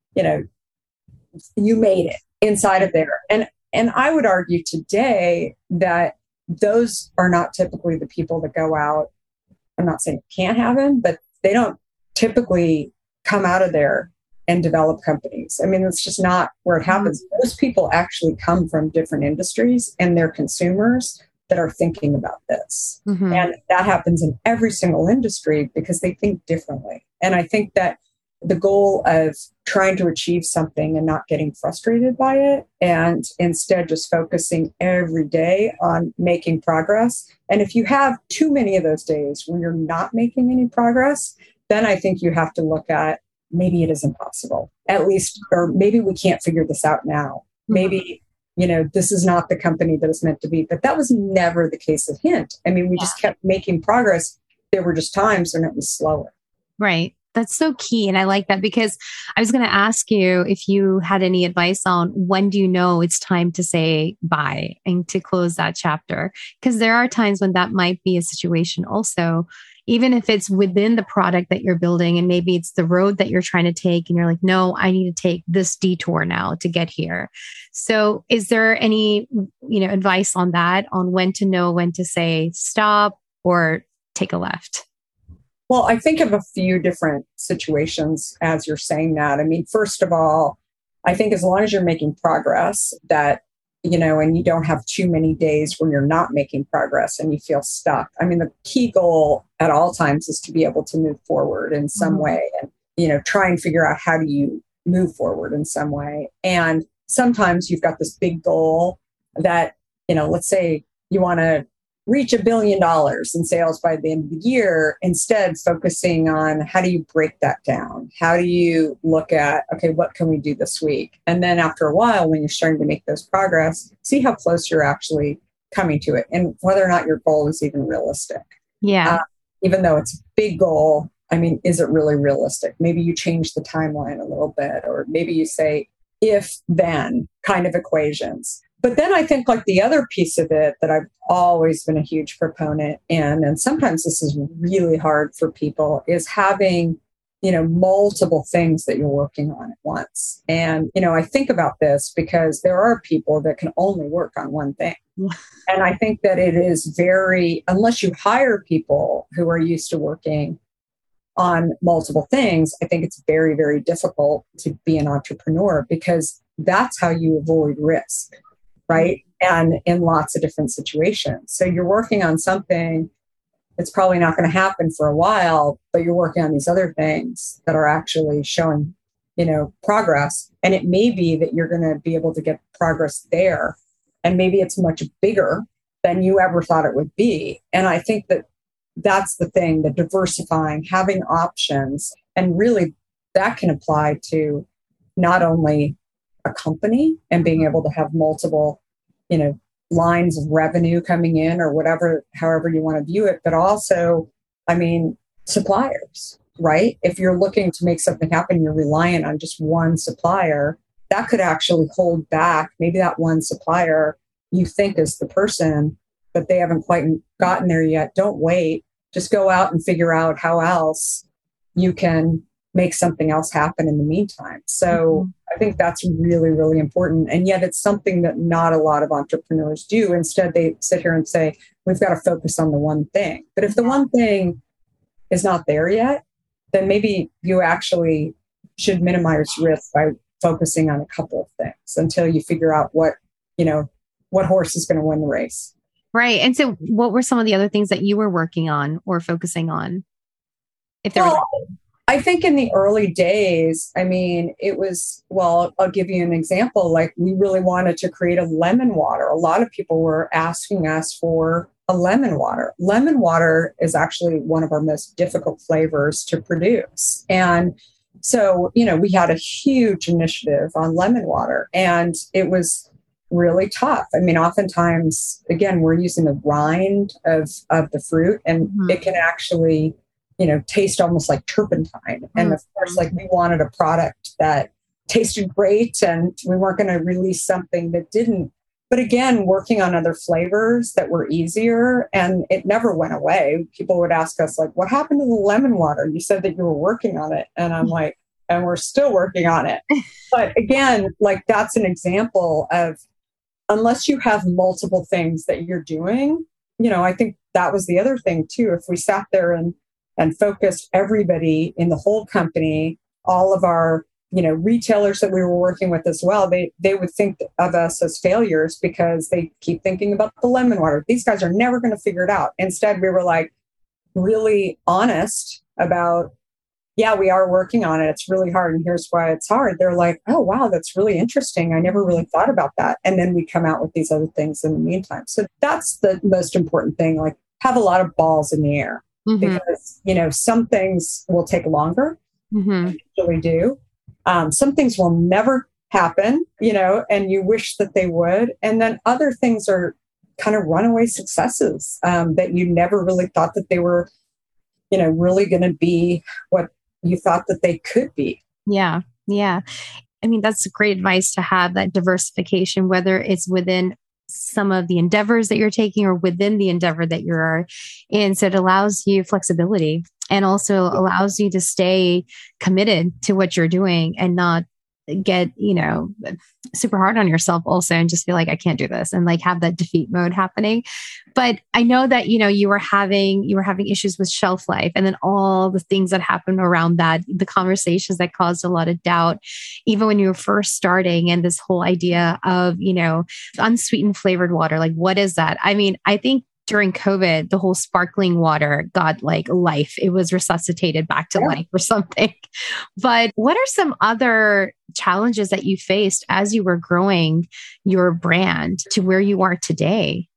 you made it inside of there. And I would argue today that those are not typically the people that go out. I'm not saying you can't have them, but they don't typically come out of there and develop companies. I mean, it's just not where it happens. Those people actually come from different industries, and they're consumers that are thinking about this. And that happens in every single industry because they think differently. And I think that the goal of trying to achieve something and not getting frustrated by it, and instead just focusing every day on making progress. And if you have too many of those days when you're not making any progress, then I think you have to look at maybe it is impossible, at least, or maybe we can't figure this out now. Maybe, this is not the company that it's meant to be. But that was never the case at Hint. I mean, we just kept making progress. There were just times when it was slower. Right. That's so key. And I like that, because I was going to ask you if you had any advice on when do you know it's time to say bye and to close that chapter? Because there are times when that might be a situation also, even if it's within the product that you're building and maybe it's the road that you're trying to take and you're like, no, I need to take this detour now to get here. So is there any, advice on that, on when to know when to say stop or take a left? Well, I think of a few different situations as you're saying that. I mean, first of all, I think as long as you're making progress, that, and you don't have too many days where you're not making progress and you feel stuck. I mean, the key goal at all times is to be able to move forward in some way and, try and figure out how do you move forward in some way. And sometimes you've got this big goal that, let's say you want to reach $1 billion in sales by the end of the year, instead focusing on how do you break that down? How do you look at, okay, what can we do this week? And then after a while, when you're starting to make those progress, see how close you're actually coming to it and whether or not your goal is even realistic. Yeah. Even though it's a big goal, I mean, is it really realistic? Maybe you change the timeline a little bit, or maybe you say if then kind of equations. But then I think like the other piece of it that I've always been a huge proponent in, and sometimes this is really hard for people, is having, multiple things that you're working on at once. And, I think about this because there are people that can only work on one thing. And I think that it is unless you hire people who are used to working on multiple things, I think it's very, very difficult to be an entrepreneur because that's how you avoid risk. Right. And in lots of different situations. So you're working on something that's probably not going to happen for a while, but you're working on these other things that are actually showing, progress. And it may be that you're going to be able to get progress there. And maybe it's much bigger than you ever thought it would be. And I think that that's the thing, the diversifying, having options. And really that can apply to not only a company and being able to have multiple, lines of revenue coming in or whatever, however you want to view it, but also, suppliers, right? If you're looking to make something happen, you're reliant on just one supplier, that could actually hold back. Maybe that one supplier you think is the person, but they haven't quite gotten there yet. Don't wait. Just go out and figure out how else you can make something else happen in the meantime. So I think that's really, really important. And yet it's something that not a lot of entrepreneurs do. Instead, they sit here and say, we've got to focus on the one thing. But if the one thing is not there yet, then maybe you actually should minimize risk by focusing on a couple of things until you figure out what horse is going to win the race. Right. And so what were some of the other things that you were working on or focusing on? If there was I think in the early days, it was, I'll give you an example. Like we really wanted to create a lemon water. A lot of people were asking us for a lemon water. Lemon water is actually one of our most difficult flavors to produce. And, So, we had a huge initiative on lemon water, and it was really tough. I mean, oftentimes, again, we're using the rind of the fruit, and it can actually, taste almost like turpentine. And of course, like, we wanted a product that tasted great, and we weren't going to release something that didn't. But again, working on other flavors that were easier, and it never went away. People would ask us, like, what happened to the lemon water? You said that you were working on it. And I'm like, and we're still working on it. But again, like, that's an example of, unless you have multiple things that you're doing, I think that was the other thing too. If we sat there and focused everybody in the whole company, all of our retailers that we were working with as well, they would think of us as failures because they keep thinking about the lemon water. These guys are never going to figure it out. Instead, we were like really honest about, yeah, we are working on it. It's really hard. And here's why it's hard. They're like, oh, wow, that's really interesting. I never really thought about that. And then we come out with these other things in the meantime. So that's the most important thing. Like, have a lot of balls in the air because, some things will take longer. They usually do. Some things will never happen, and you wish that they would. And then other things are kind of runaway successes that you never really thought that they were, really going to be what you thought that they could be. Yeah. Yeah. I mean, that's great advice to have, that diversification, whether it's within some of the endeavors that you're taking or within the endeavor that you're in. So it allows you flexibility and also allows you to stay committed to what you're doing and not get, super hard on yourself also and just feel like I can't do this and like have that defeat mode happening. But I know that, you were having issues with shelf life and then all the things that happened around that, the conversations that caused a lot of doubt, even when you were first starting, and this whole idea of, unsweetened flavored water. Like, what is that? I mean, I think during COVID, the whole sparkling water got like life. It was resuscitated back to life or something. But what are some other challenges that you faced as you were growing your brand to where you are today?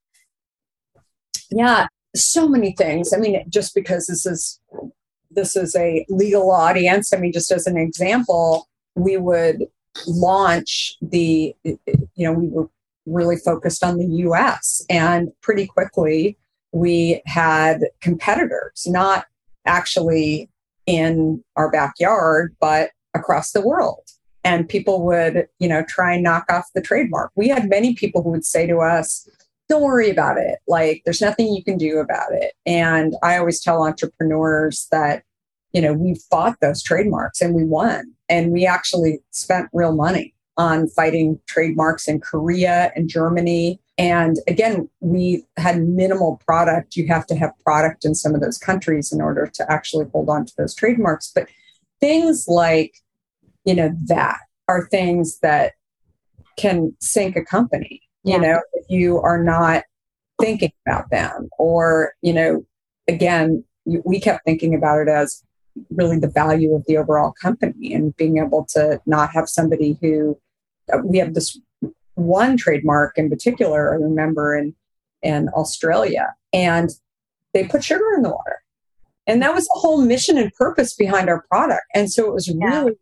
Yeah, so many things. I mean, just because this is a legal audience, I mean, just as an example, we would launch we were really focused on the US. And pretty quickly, we had competitors, not actually in our backyard, but across the world. And people would, try and knock off the trademark. We had many people who would say to us, don't worry about it. Like, there's nothing you can do about it. And I always tell entrepreneurs that, we fought those trademarks and we won. And we actually spent real money on fighting trademarks in Korea and Germany. And again, we had minimal product. You have to have product in some of those countries in order to actually hold on to those trademarks. But things like, that are things that can sink a company, if you are not thinking about them. Or, again, we kept thinking about it as really the value of the overall company and being able to not have somebody who, we have this one trademark in particular, I remember in Australia, and they put sugar in the water. And that was the whole mission and purpose behind our product. And so it was really,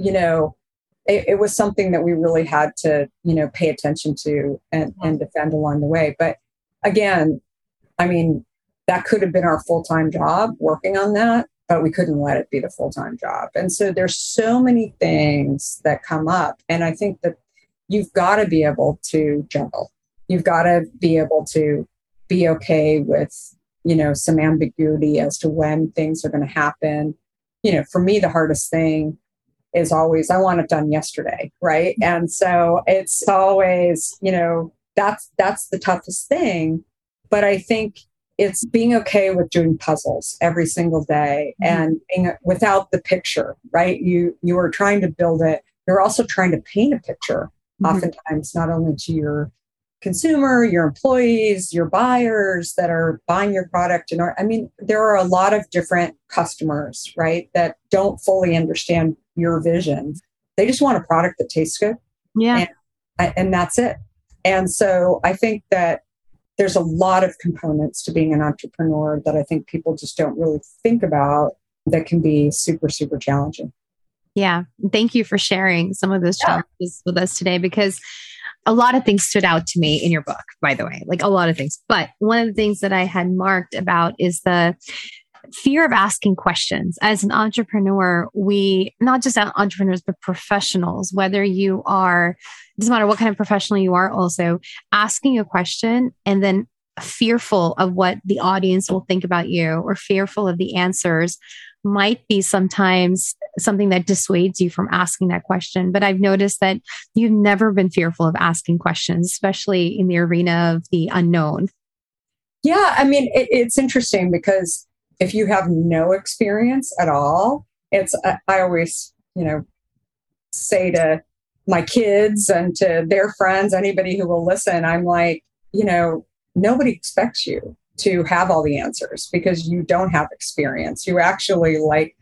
it was something that we really had to, pay attention to and defend along the way. But again, I mean, that could have been our full-time job working on that, but we couldn't let it be the full-time job. And so there's so many things that come up. And I think that you've got to be able to juggle. You've got to be able to be okay with, some ambiguity as to when things are going to happen. For me, the hardest thing is always, I want it done yesterday, right? And so it's always, that's the toughest thing. But I think it's being okay with doing puzzles every single day and being without the picture, right? You are trying to build it. You're also trying to paint a picture, oftentimes, not only to your consumer, your employees, your buyers that are buying your product. And I mean, there are a lot of different customers, right, that don't fully understand your vision. They just want a product that tastes good. Yeah. And that's it. And so I think that there's a lot of components to being an entrepreneur that I think people just don't really think about that can be super, super challenging. Yeah. Thank you for sharing some of those challenges with us today, because a lot of things stood out to me in your book, by the way, like a lot of things. But one of the things that I had marked about is the fear of asking questions. As an entrepreneur, we, not just entrepreneurs, but professionals, whether you are, doesn't matter what kind of professional you are, also asking a question and then fearful of what the audience will think about you or fearful of the answers might be sometimes something that dissuades you from asking that question. But I've noticed that you've never been fearful of asking questions, especially in the arena of the unknown. Yeah, I mean, it's interesting because if you have no experience at all, I always, say to my kids and to their friends, anybody who will listen, I'm like, nobody expects you to have all the answers because you don't have experience. You actually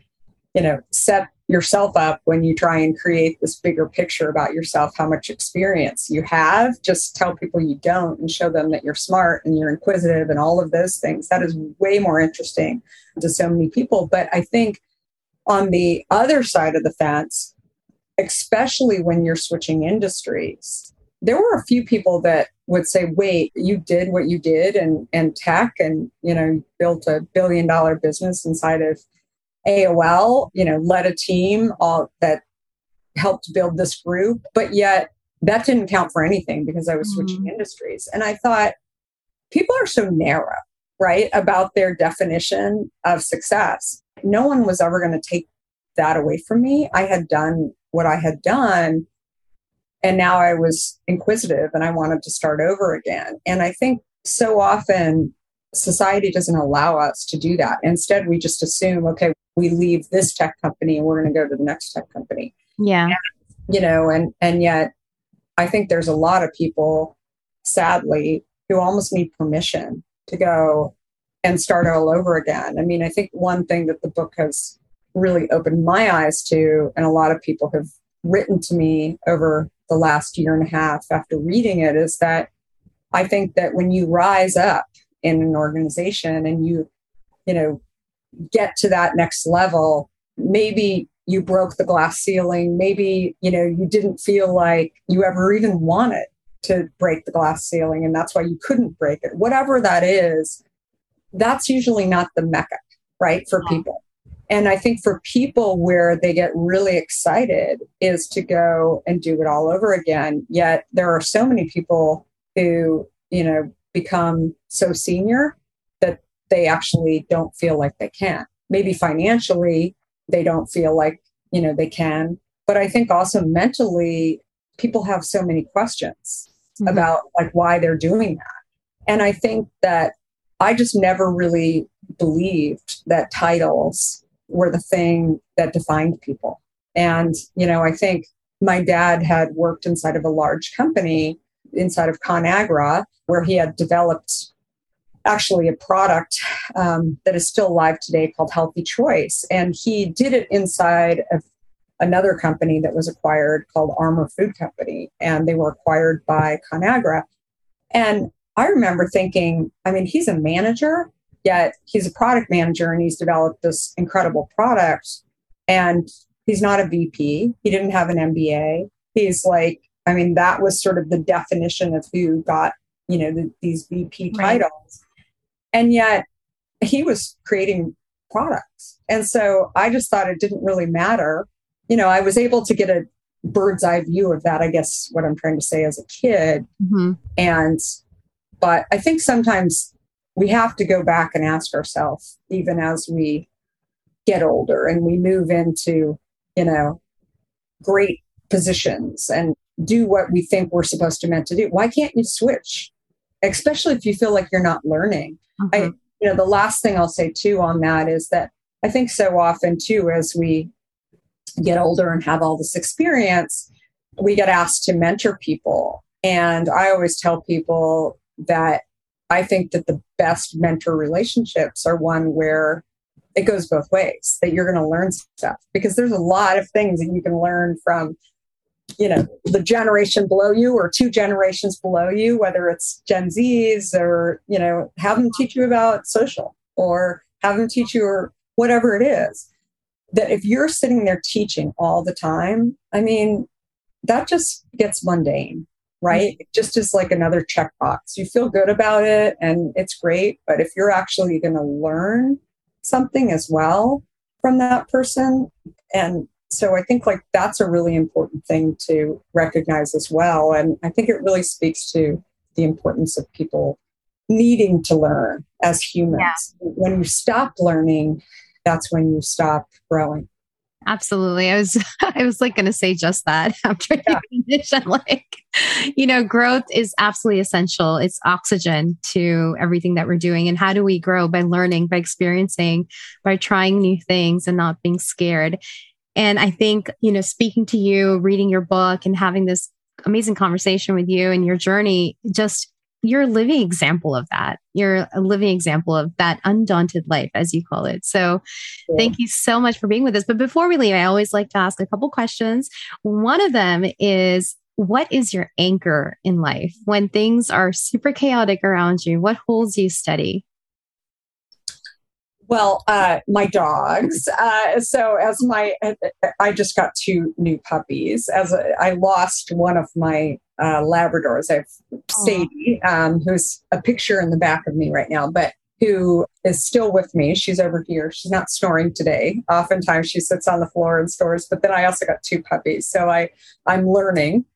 set yourself up when you try and create this bigger picture about yourself, how much experience you have. Just tell people you don't and show them that you're smart and you're inquisitive and all of those things. That is way more interesting to so many people. But I think on the other side of the fence, especially when you're switching industries, there were a few people that would say, wait, you did what you did and tech and, built $1 billion business inside of AOL, led a team that helped build this group. But yet that didn't count for anything because I was switching industries. And I thought people are so narrow, right, about their definition of success. No one was ever going to take that away from me. I had done what I had done. And now I was inquisitive and I wanted to start over again. And I think so often society doesn't allow us to do that. Instead, we just assume, okay, we leave this tech company and we're going to go to the next tech company. Yeah. And yet I think there's a lot of people, sadly, who almost need permission to go and start all over again. I mean, I think one thing that the book has really opened my eyes to, and a lot of people have written to me over the last year and a half after reading it, is that I think that when you rise up in an organization and you get to that next level, maybe you broke the glass ceiling, maybe, you didn't feel like you ever even wanted to break the glass ceiling and that's why you couldn't break it. Whatever that is, that's usually not the mecca, right, for people. And I think for people where they get really excited is to go and do it all over again. Yet there are so many people who, become so senior that they actually don't feel like they can. Maybe financially, they don't feel like, they can. But I think also mentally, people have so many questions about why they're doing that. And I think that I just never really believed that titles were the thing that defined people. And, I think my dad had worked inside of a large company, inside of ConAgra, where he had developed actually a product that is still alive today called Healthy Choice. And he did it inside of another company that was acquired called Armour Food Company. And they were acquired by ConAgra. And I remember thinking, he's a manager, yet he's a product manager and he's developed this incredible product. And he's not a VP. He didn't have an MBA. He's that was sort of the definition of who got, these VP titles. And yet he was creating products. And so I just thought it didn't really matter. I was able to get a bird's eye view of that, I guess what I'm trying to say as a kid. But I think sometimes we have to go back and ask ourselves, even as we get older and we move into, great positions and do what we think we're supposed to meant to do. Why can't you switch? Especially if you feel like you're not learning. The last thing I'll say too on that is that I think so often too, as we get older and have all this experience, we get asked to mentor people. And I always tell people that I think that the best mentor relationships are one where it goes both ways, that you're going to learn stuff, because there's a lot of things that you can learn from, the generation below you or 2 generations below you, whether it's Gen Zs or, have them teach you about social or have them teach you or whatever it is. that if you're sitting there teaching all the time, I mean, that just gets mundane, right? It just is like another checkbox. You feel good about it and it's great. But if you're actually going to learn something as well from that person, and so I think like that's a really important thing to recognize as well. And I think it really speaks to the importance of people needing to learn as humans. Yeah. When you stop learning, that's when you stop growing. Absolutely. I was like going to say just that after you finish. I'm like, growth is absolutely essential. It's oxygen to everything that we're doing. And how do we grow? By learning, by experiencing, by trying new things and not being scared. And I think, speaking to you, reading your book and having this amazing conversation with you and your journey, just you're a living example of that. You're a living example of that undaunted life, as you call it. So Thank you so much for being with us. But before we leave, I always like to ask a couple questions. One of them is, what is your anchor in life? When things are super chaotic around you, what holds you steady? Well, my dogs. I just got 2 new puppies. I lost one of my Labradors. I have Sadie, who's a picture in the back of me right now, but who is still with me. She's over here. She's not snoring today. Oftentimes she sits on the floor and snores, but then I also got 2 puppies. So I'm learning.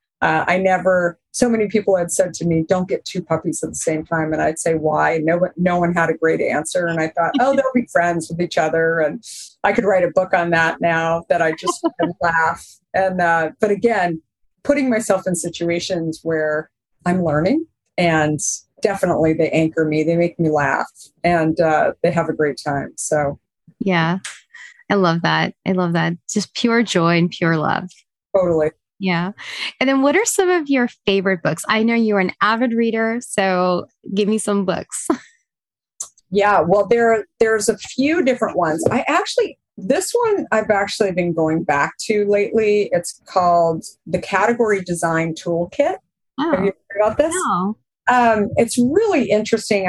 So many people had said to me, don't get 2 puppies at the same time. And I'd say, why? No one had a great answer. And I thought, they'll be friends with each other. And I could write a book on that now that I just laugh. And, but again, putting myself in situations where I'm learning, and definitely they anchor me, they make me laugh, and they have a great time. So yeah, I love that. Just pure joy and pure love. Totally. Yeah. And then what are some of your favorite books? I know you're an avid reader, so give me some books. Yeah, well, there's a few different ones. This one I've actually been going back to lately. It's called The Category Design Toolkit. Oh, have you heard about this? No. It's really interesting.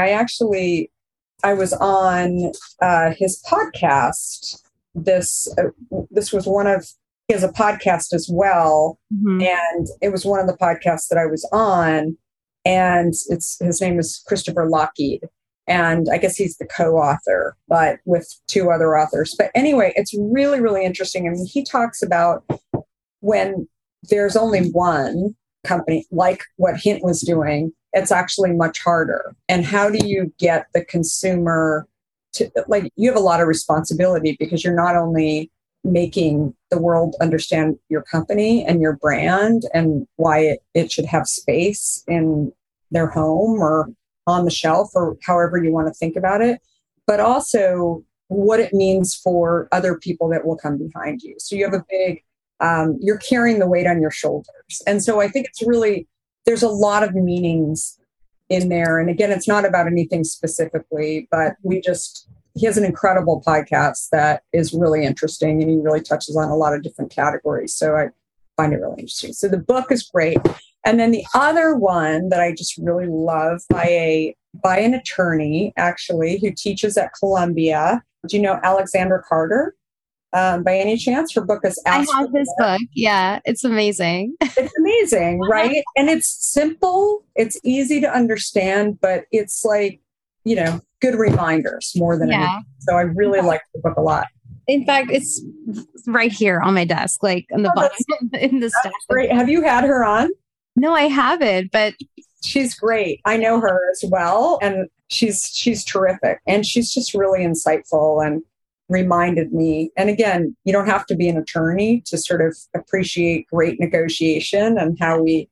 I was on his podcast. This was he has a podcast as well. Mm-hmm. And it was one of the podcasts that I was on, and his name is Christopher Lockheed. And I guess he's the co-author, but with 2 other authors. But anyway, it's really, really interesting. I mean, he talks about when there's only one company, like what Hint was doing, it's actually much harder. And how do you get the consumer to, like, you have a lot of responsibility, because you're not only making the world understand your company and your brand and why it should have space in their home or on the shelf, or however you want to think about it, but also what it means for other people that will come behind you. So you have a big, you're carrying the weight on your shoulders. And so I think there's a lot of meanings in there. And again, it's not about anything specifically, but he has an incredible podcast that is really interesting, and he really touches on a lot of different categories. So I find it really interesting. So the book is great. And then the other one that I just really love by an attorney, actually, who teaches at Columbia. Do you know Alexandra Carter? By any chance? Her book is I have this book. Yeah, it's amazing. It's amazing, right? And it's simple. It's easy to understand, but it's like, good reminders more than anything. So I really like the book a lot. In fact, it's right here on my desk, like on the bottom in the stack. Great. Have you had her on? No, I haven't, but she's great. I know her as well, and she's terrific, and she's just really insightful and reminded me. And again, you don't have to be an attorney to sort of appreciate great negotiation and how we,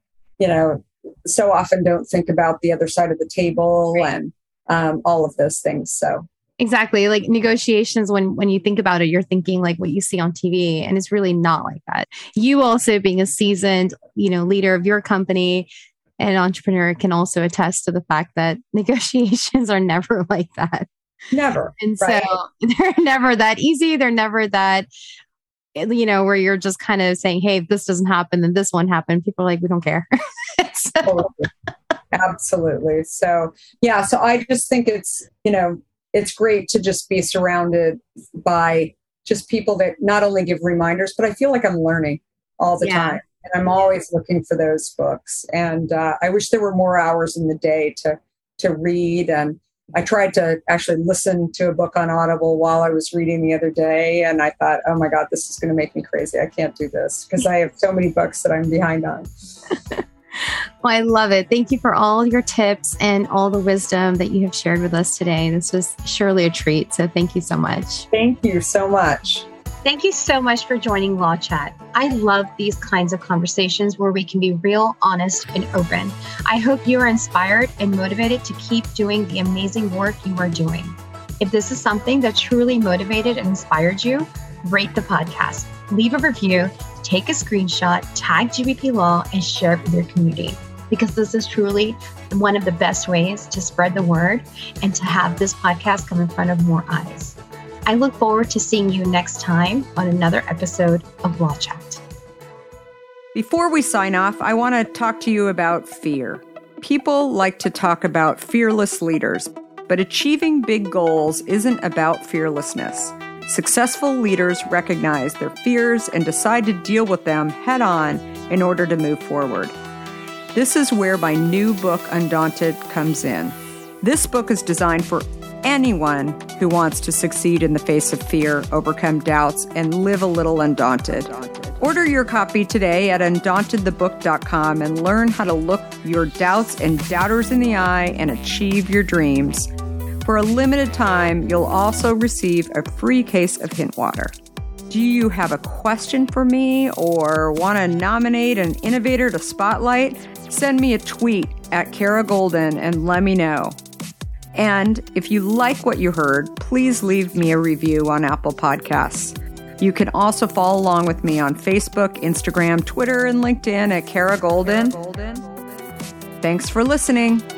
so often don't think about the other side of the table and all of those things. So exactly, like negotiations, when you think about it, you're thinking like what you see on TV, and it's really not like that. You also, being a seasoned, leader of your company and entrepreneur, can also attest to the fact that negotiations are never like that. Never. And right. So they're never that easy. They're never that, where you're just kind of saying, hey, if this doesn't happen, then this one happened. People are like, we don't care. Absolutely. So, yeah. So I just think it's great to just be surrounded by just people that not only give reminders, but I feel like I'm learning all the time. And I'm always looking for those books. And I wish there were more hours in the day to read. And I tried to actually listen to a book on Audible while I was reading the other day. And I thought, oh my God, this is going to make me crazy. I can't do this because I have so many books that I'm behind on. Well, I love it. Thank you for all your tips and all the wisdom that you have shared with us today. This was surely a treat. So thank you so much. Thank you so much. Thank you so much for joining Law Chat. I love these kinds of conversations where we can be real, honest, and open. I hope you are inspired and motivated to keep doing the amazing work you are doing. If this is something that truly motivated and inspired you, rate the podcast, leave a review, take a screenshot, tag GBP Law, and share it with your community. Because this is truly one of the best ways to spread the word and to have this podcast come in front of more eyes. I look forward to seeing you next time on another episode of Law Chat. Before we sign off, I want to talk to you about fear. People like to talk about fearless leaders, but achieving big goals isn't about fearlessness. Successful leaders recognize their fears and decide to deal with them head on in order to move forward. This is where my new book, Undaunted, comes in. This book is designed for anyone who wants to succeed in the face of fear, overcome doubts, and live a little undaunted. Order your copy today at undauntedthebook.com and learn how to look your doubts and doubters in the eye and achieve your dreams. For a limited time, you'll also receive a free case of hint water. Do you have a question for me or want to nominate an innovator to spotlight? Send me a tweet at Kara Goldin and let me know. And if you like what you heard, please leave me a review on Apple Podcasts. You can also follow along with me on Facebook, Instagram, Twitter, and LinkedIn at Kara Goldin. Thanks for listening.